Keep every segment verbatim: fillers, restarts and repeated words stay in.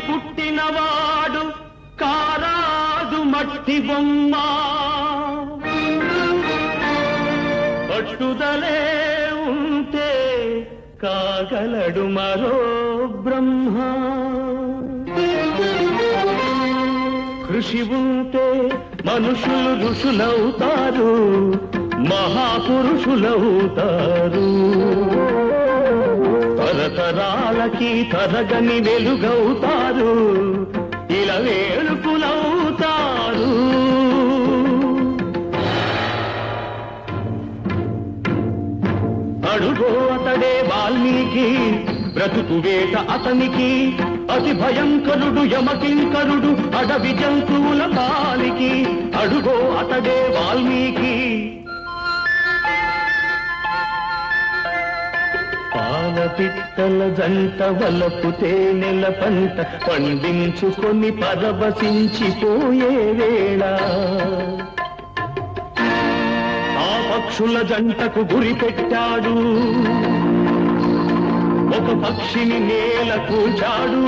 పుట్టినవాడు కారాదు మట్టి బొమ్మ పట్టుదలే ఉంటే కాగలడు మరో బ్రహ్మ కృషి ఉంటే మనుషులు ఋషులవుతారు మహాపురుషులవుతారు తరతరాలకి తరగని వెలుగవుతారు ఇలా వేడుకులవుతారు అడుగో అతడే వాల్మీకి బ్రతుకు వేట అతనికి అతి భయంకరుడు యమకింకరుడు అడవి జంతువుల పాలికి అడుగో అతడే వాల్మీకి పాల పిట్టల జంట వలపు తేనెల పంట పండించుకొని పరవశించిపోయే వేళ ఆ పక్షుల జంటకు గురి పెట్టాడు ఒక పక్షిని నేల కూల్చాడు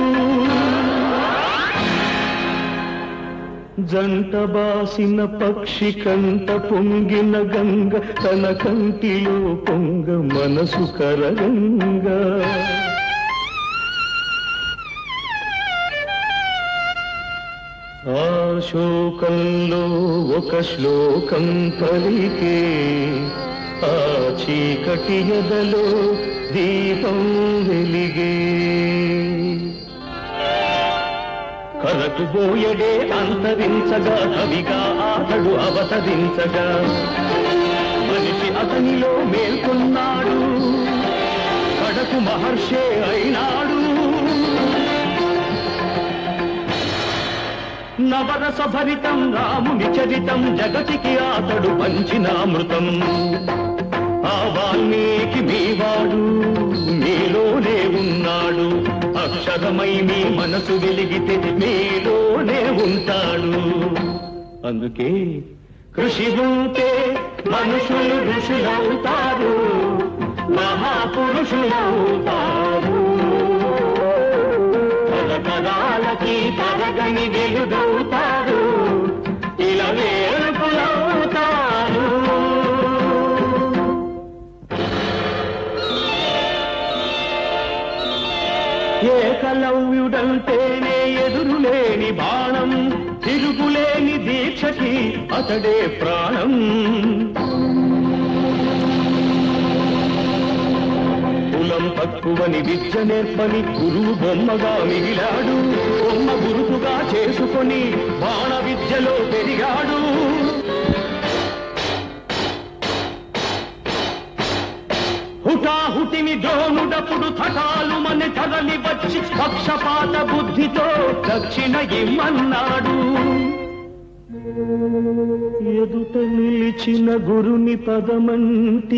జంట బాసిన పక్షి కంట పొంగిన గంగ తన కంటిలో పొంగ మనసు కరగంగా ఆ శోకంలో ఒక శ్లోకం పలికే ఆ చీకటి ఎదలో దీపం వెలిగే కరకుబోయడే అంతరించగా కవిగా అతడు అవతరించగా మనిషి అతనిలో మేల్కొన్నాడు కడకు మహర్షే అయినాడు నవరస భరితం రాముని చరితం జగతికి అతడు పంచినామృతం ఆ వాల్మీకి మీవాడు మీలోనే ఉన్నాడు అక్షరమై మీ మనసు వెలిగితే మీలోనే ఉంటాడు అందుకే కృషి ఉంటే మనుషులు ఋషులవుతారు మహాపురుషులవుతారు తరతరాలకి తరగని వెలుగవుతారు ఇలా వేడుకులవుతారు ఏకలవ్యుడంటేనే ఎదురులేని బాణం తిరుగులేని దీక్షకి అతడే ప్రాణం కులం తక్కువని విద్య నేర్పని గురువు బొమ్మగా మిగిలాడు బొమ్మ గురుతుగా చేసుకొని బాణ విద్యలో పెరిగాడు హుటాహుటిని ద్రోణుడప్పుడు థటాలు మన తరలి వచ్చి పక్షపాత బుద్ధితో దక్షిణ ఇమ్మన్నాడు ఎదుట నిలిచిన గురుని పదమంటి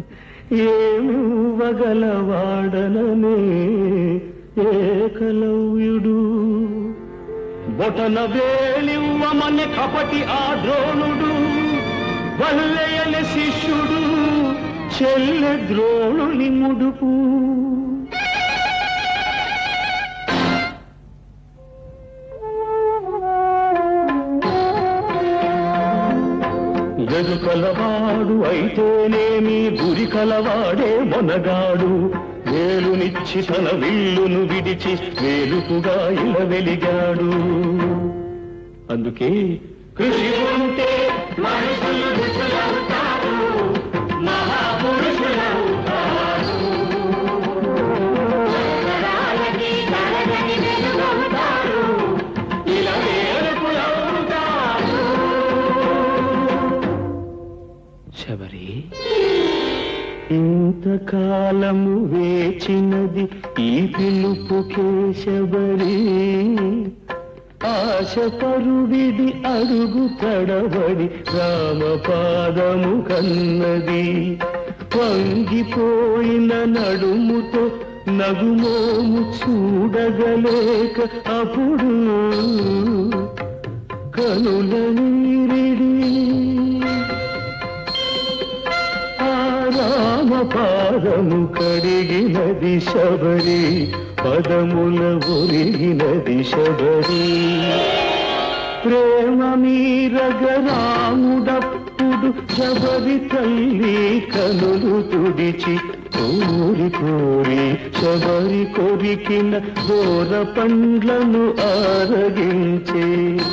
ఏమివ్వగలవాడననే ఏకలవ్యుడు బొటన వేలివ్వమని కపటి ఆ ద్రోణుడు వల్లయని శిష్యుడు చెల్లె ద్రోణుని ముడుపు ఎదు కలవాడు అయితేనేమి గురి కలవాడే మొనగాడు వేలునిచ్చి తన విల్లును విడిచి వేలుకుగా ఇలా వెలిగాడు అందుకే కృషి ఉంటే మనుషులు ఋషులవుతారు మహాపురుషులవుతారు ఇలా వేడుకులవుతారు శబరి ఇంతకాలము వేచినది ఈ పిలుపుకే శబరి ఆశ పరువిడి అడుగు తడబడి రామపాదము కన్నది వంగిపోయిన నడుముతో నగుమోము చూడగలేక అప్పుడు కనుల నీరిడి ఆ రామ పాదము కడిగినది శబరి, పదముల ఒరిగినది శబరి. ప్రేమ మీరగరాముడప్పుడు శబరి తల్లి కనులు తుడిచి కోరి కోరి శబరి కొరికిన దూర పండ్లను ఆరగించే.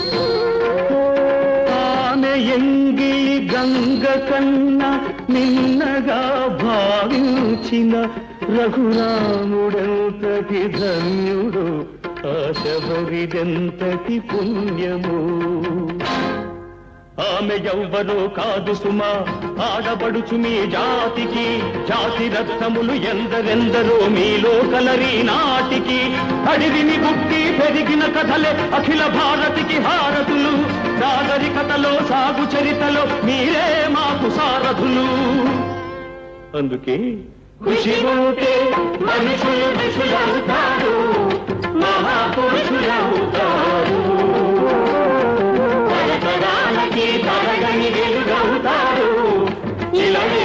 ఆమె ఎంగిలి గంగ కన్నా నిన్నగా భావించిన రఘురాముడెంతటి ధన్యుడు, ఆ శబరిదెంతటి పుణ్యము. ఆమె ఎవ్వరో కాదు సుమా, ఆడబడుచు మీ జాతికి. జాతి రత్నములు ఎందరెందరో మీలో కలరి నాటికి. అడివిని గుట్టి పెరిగిన కథలే అఖిల భారతికి హారతులు. నాగరికతలో సాగు చరితలో మీరే మాకు సారథులు. అందుకే ఖుషి ఉంటే మనుషులు ఋషులవుతారు, మహాపురుషులవుతారు. తరతరాలకి తరగని వెలుగవుతారు. ఇలా